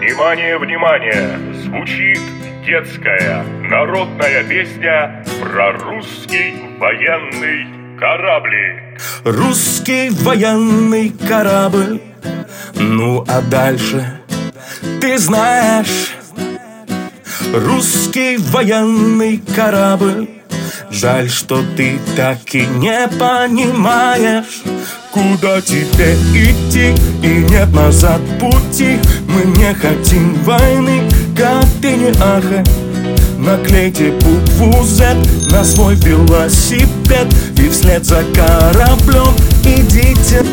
Внимание, внимание! Звучит детская народная песня про русский военный кораблик. Русский военный корабль. Ну а дальше ты знаешь. Русский военный корабль. Жаль, что ты так и не понимаешь, куда тебе идти, и нет назад пути. Мы не хотим войны, как ты не ахай. Наклейте букву Z на свой велосипед и вслед за кораблем идите.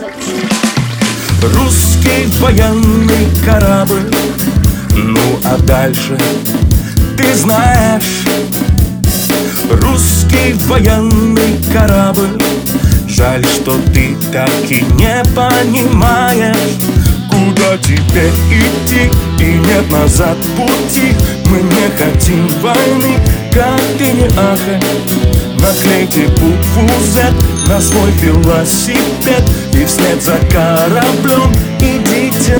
Русский военный корабль. Ну а дальше ты знаешь. Русский военный корабль. Жаль, что ты так и не понимаешь, куда тебе идти, и нет назад пути. Мы не хотим войны, как ты не ахай. Наклейте букву Z на свой велосипед и вслед за кораблем идите.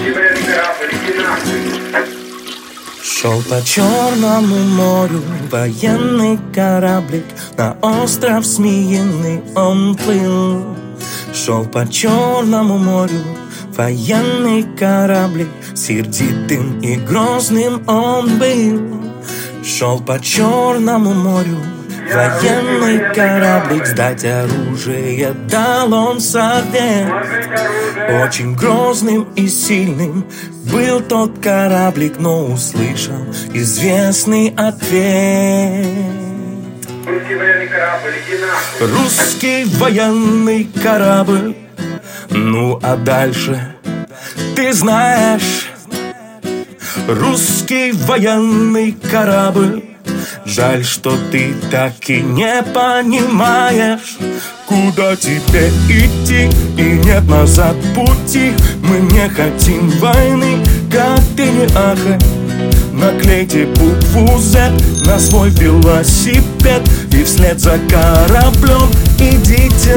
Шел по Черному морю военный кораблик, на остров Змеиный он плыл. Шел по Черному морю военный кораблик, сердитым и грозным он был. Шел по Черному морю военный кораблик, сдать оружие дал он совет. Очень грозным и сильным был тот кораблик, но услышал известный ответ. Русский военный корабль. Ну а дальше ты знаешь. Русский военный корабль. Жаль, что ты так и не понимаешь, куда тебе идти, и нет назад пути. Мы не хотим войны, как ты не ахай. Наклейте букву Z на свой велосипед и вслед за кораблем идите.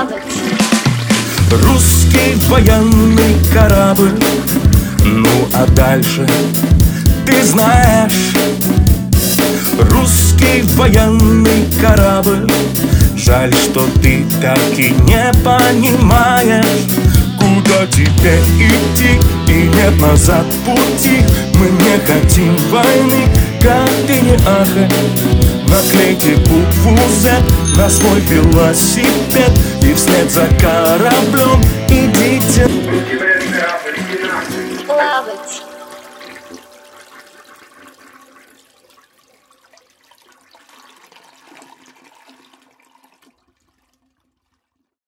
Русский военный корабль. Ну а дальше ты знаешь. Русский военный корабль. Жаль, что ты так и не понимаешь, куда тебе идти, и нет назад пути. Мы не хотим войны, как ты не ахай. Наклейте букву Z на свой велосипед и вслед за кораблем идите. Плавать.